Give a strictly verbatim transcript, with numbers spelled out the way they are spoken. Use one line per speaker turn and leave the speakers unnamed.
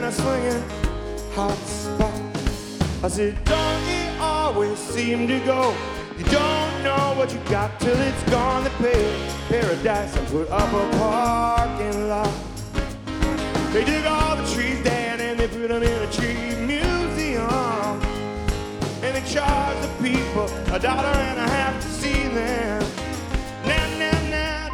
a swinging hot spot. I said, don't it always seem to go? You don't know what you got till it's gone. They pay paradise and put up a parking lot. They dig all the trees down and they put them in a tree museum. And they charge the people a dollar and a half